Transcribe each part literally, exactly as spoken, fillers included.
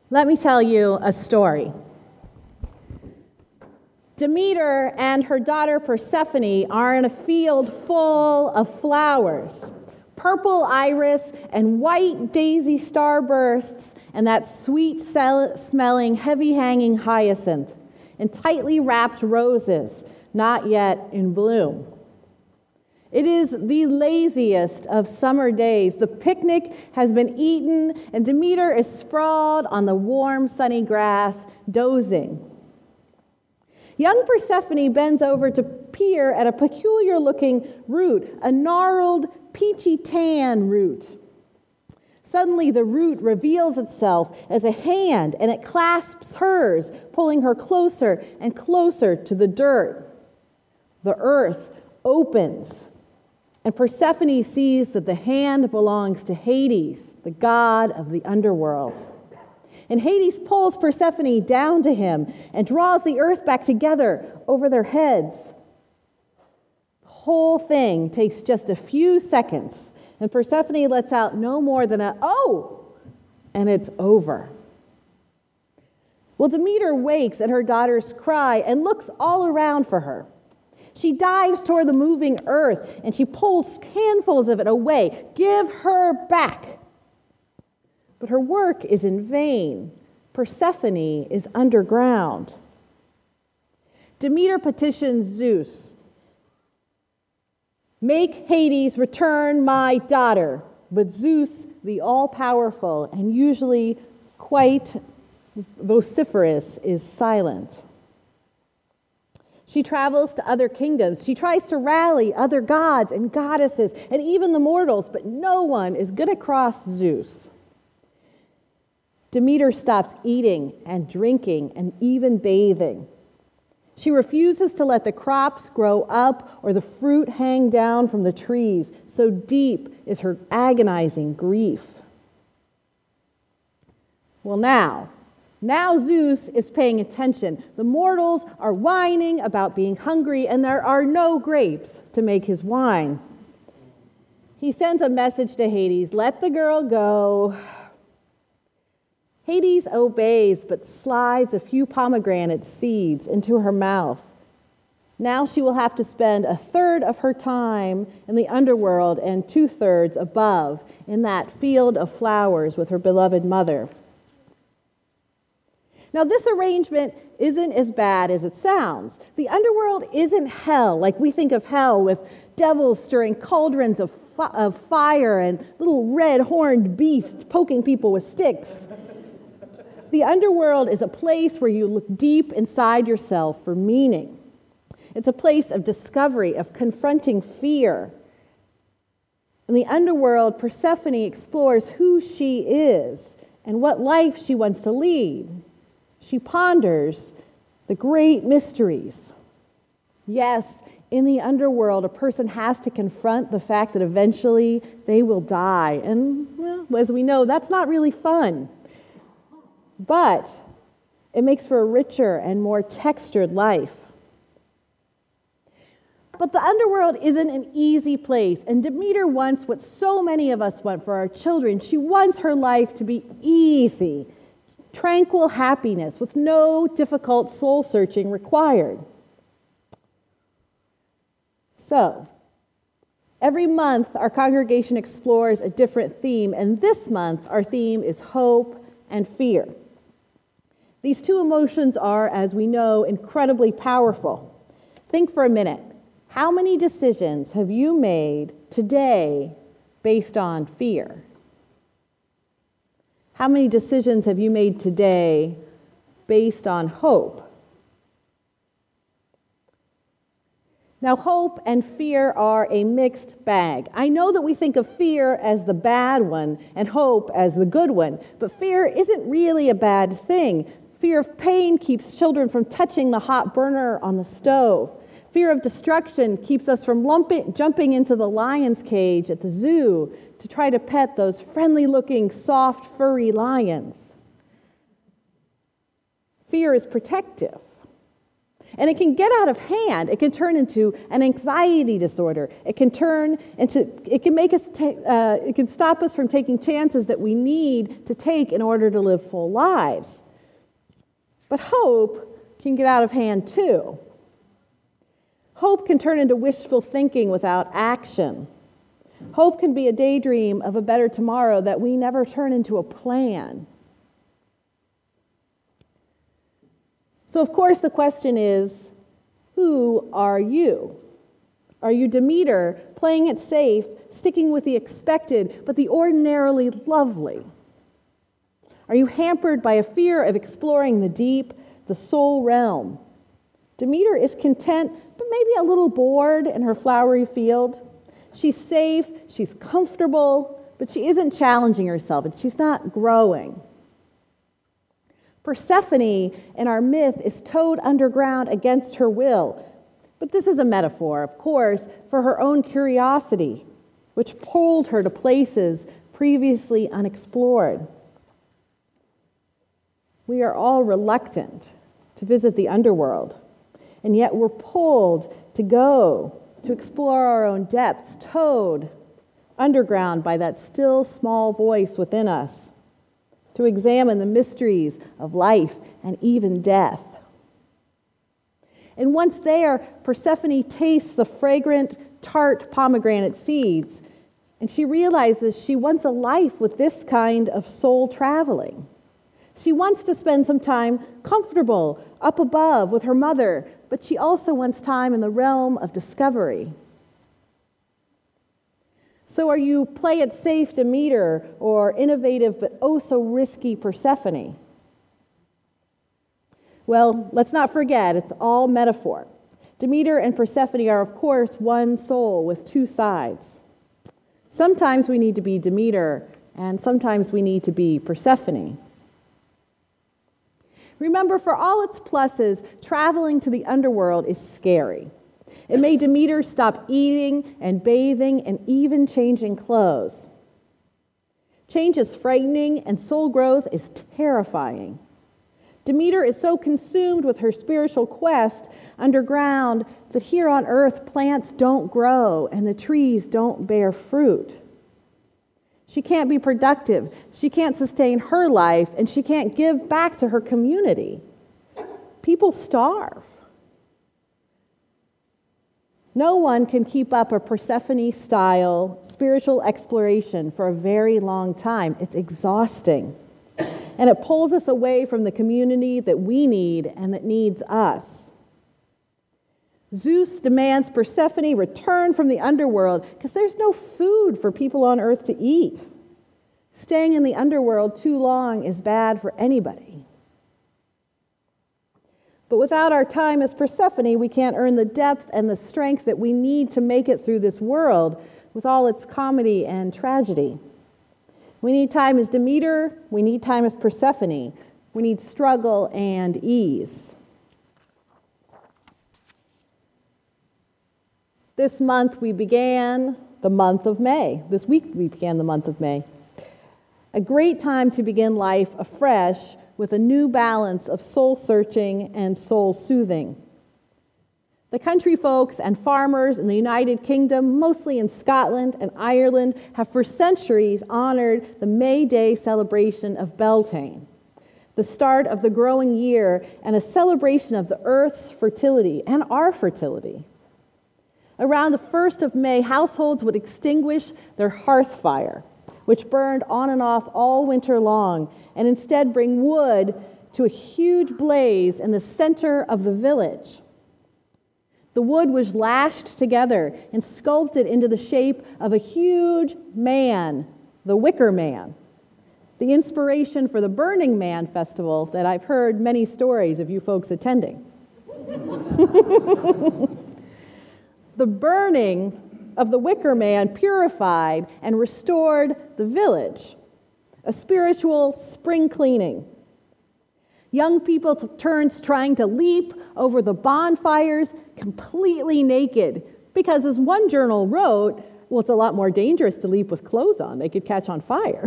Let me tell you a story. Demeter and her daughter Persephone are in a field full of flowers. Purple iris and white daisy starbursts and that sweet-smelling, heavy-hanging hyacinth and tightly wrapped roses, not yet in bloom. It is the laziest of summer days. The picnic has been eaten, and Demeter is sprawled on the warm, sunny grass, dozing. Young Persephone bends over to peer at a peculiar-looking root, a gnarled, peachy tan root. Suddenly, the root reveals itself as a hand, and it clasps hers, pulling her closer and closer to the dirt. The earth opens, and Persephone sees that the hand belongs to Hades, the god of the underworld. And Hades pulls Persephone down to him and draws the earth back together over their heads. The whole thing takes just a few seconds, and Persephone lets out no more than a, "Oh!" and it's over. Well, Demeter wakes at her daughter's cry and looks all around for her. She dives toward the moving earth, and she pulls handfuls of it away. "Give her back!" But her work is in vain. Persephone is underground. Demeter petitions Zeus, "Make Hades return my daughter." But Zeus, the all-powerful and usually quite vociferous, is silent. She travels to other kingdoms. She tries to rally other gods and goddesses and even the mortals, but no one is good across Zeus. Demeter stops eating and drinking and even bathing. She refuses to let the crops grow up or the fruit hang down from the trees. So deep is her agonizing grief. Well, now, now Zeus is paying attention. The mortals are whining about being hungry, and there are no grapes to make his wine. He sends a message to Hades, "Let the girl go." Hades obeys, but slides a few pomegranate seeds into her mouth. Now she will have to spend a third of her time in the underworld and two-thirds above in that field of flowers with her beloved mother. Now, this arrangement isn't as bad as it sounds. The underworld isn't hell like we think of hell, with devils stirring cauldrons of, fi- of fire and little red-horned beasts poking people with sticks. The underworld is a place where you look deep inside yourself for meaning. It's a place of discovery, of confronting fear. In the underworld, Persephone explores who she is and what life she wants to lead. She ponders the great mysteries. Yes, in the underworld, a person has to confront the fact that eventually they will die. And, well, as we know, that's not really fun. But it makes for a richer and more textured life. But the underworld isn't an easy place, and Demeter wants what so many of us want for our children. She wants her life to be easy, tranquil happiness with no difficult soul-searching required. So, every month our congregation explores a different theme, and this month our theme is hope and fear. These two emotions are, as we know, incredibly powerful. Think for a minute. How many decisions have you made today based on fear? How many decisions have you made today based on hope? Now, hope and fear are a mixed bag. I know that we think of fear as the bad one and hope as the good one, but fear isn't really a bad thing. Fear of pain keeps children from touching the hot burner on the stove. Fear of destruction keeps us from lumping, jumping into the lion's cage at the zoo to try to pet those friendly-looking, soft, furry lions. Fear is protective. And it can get out of hand. It can turn into an anxiety disorder. It can turn into, it can make us, ta- uh, it can stop us from taking chances that we need to take in order to live full lives. But hope can get out of hand too. Hope can turn into wishful thinking without action. Hope can be a daydream of a better tomorrow that we never turn into a plan. So, of course, the question is, who are you? Are you Demeter, playing it safe, sticking with the expected, but the ordinarily lovely? Are you hampered by a fear of exploring the deep, the soul realm? Demeter is content, but maybe a little bored in her flowery field. She's safe, she's comfortable, but she isn't challenging herself, and she's not growing. Persephone in our myth is towed underground against her will. But this is a metaphor, of course, for her own curiosity, which pulled her to places previously unexplored. We are all reluctant to visit the underworld, and yet we're pulled to go, to explore our own depths, towed underground by that still small voice within us, to examine the mysteries of life and even death. And once there, Persephone tastes the fragrant, tart pomegranate seeds, and she realizes she wants a life with this kind of soul traveling. She wants to spend some time comfortable up above with her mother, but she also wants time in the realm of discovery. So are you play it safe Demeter or innovative but oh so risky Persephone? Well, let's not forget, it's all metaphor. Demeter and Persephone are, of course, one soul with two sides. Sometimes we need to be Demeter, and sometimes we need to be Persephone. Remember, for all its pluses, traveling to the underworld is scary. It made Demeter stop eating and bathing and even changing clothes. Change is frightening, and soul growth is terrifying. Demeter is so consumed with her spiritual quest underground that here on earth plants don't grow and the trees don't bear fruit. She can't be productive, she can't sustain her life, and she can't give back to her community. People starve. No one can keep up a Persephone-style spiritual exploration for a very long time. It's exhausting. And it pulls us away from the community that we need and that needs us. Zeus demands Persephone return from the underworld because there's no food for people on earth to eat. Staying in the underworld too long is bad for anybody. But without our time as Persephone, we can't earn the depth and the strength that we need to make it through this world with all its comedy and tragedy. We need time as Demeter, we need time as Persephone, we need struggle and ease. This month we began the month of May. This week we began the month of May. A great time to begin life afresh with a new balance of soul-searching and soul-soothing. The country folks and farmers in the United Kingdom, mostly in Scotland and Ireland, have for centuries honored the May Day celebration of Beltane, the start of the growing year and a celebration of the earth's fertility and our fertility. Around the first of May, households would extinguish their hearth fire, which burned on and off all winter long, and instead bring wood to a huge blaze in the center of the village. The wood was lashed together and sculpted into the shape of a huge man, the Wicker Man, the inspiration for the Burning Man festival that I've heard many stories of you folks attending. The burning of the Wicker Man purified and restored the village, a spiritual spring cleaning. Young people took turns trying to leap over the bonfires completely naked because, as one journal wrote, well, it's a lot more dangerous to leap with clothes on. They could catch on fire.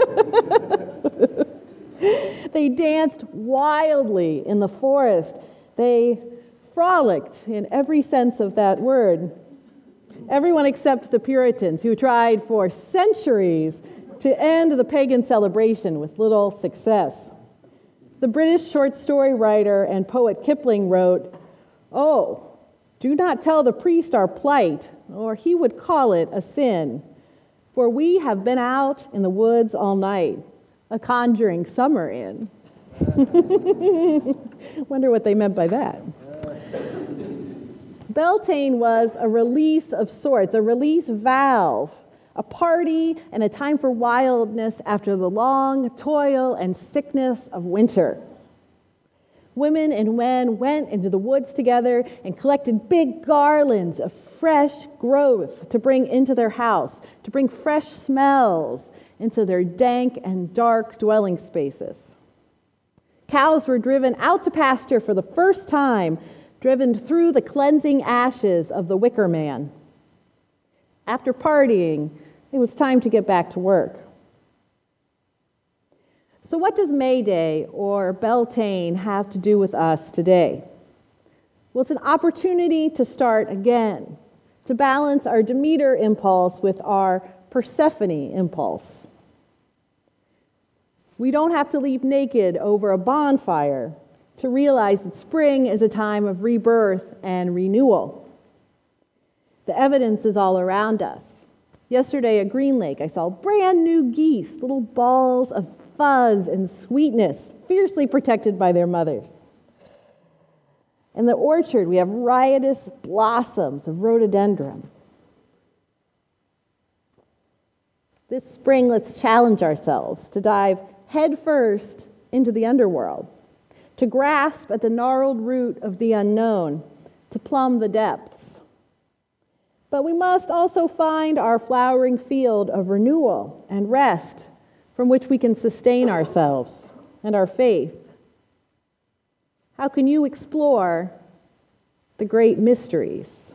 They danced wildly in the forest. They frolicked in every sense of that word. Everyone except the Puritans, who tried for centuries to end the pagan celebration with little success. The British short story writer and poet Kipling wrote, "Oh, do not tell the priest our plight, or he would call it a sin. For we have been out in the woods all night, a conjuring summer in." Wonder what they meant by that. Beltane was a release of sorts, a release valve, a party and a time for wildness after the long toil and sickness of winter. Women and men went into the woods together and collected big garlands of fresh growth to bring into their house, to bring fresh smells into their dank and dark dwelling spaces. Cows were driven out to pasture for the first time, driven through the cleansing ashes of the wicker man. After partying, it was time to get back to work. So what does May Day or Beltane have to do with us today? Well, it's an opportunity to start again, to balance our Demeter impulse with our Persephone impulse. We don't have to leap naked over a bonfire to realize that spring is a time of rebirth and renewal. The evidence is all around us. Yesterday at Green Lake, I saw brand new geese, little balls of fuzz and sweetness, fiercely protected by their mothers. In the orchard, we have riotous blossoms of rhododendron. This spring, let's challenge ourselves to dive headfirst into the underworld, to grasp at the gnarled root of the unknown, to plumb the depths. But we must also find our flowering field of renewal and rest from which we can sustain ourselves and our faith. How can you explore the great mysteries?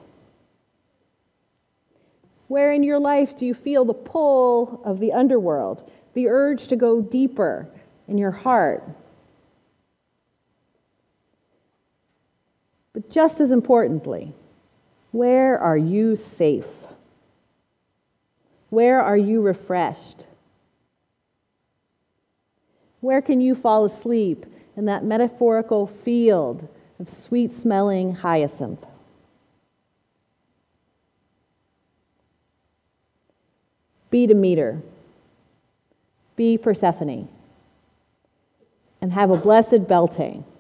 Where in your life do you feel the pull of the underworld, the urge to go deeper in your heart? But just as importantly, where are you safe? Where are you refreshed? Where can you fall asleep in that metaphorical field of sweet-smelling hyacinth? Be Demeter. Be Persephone. And have a blessed Beltane.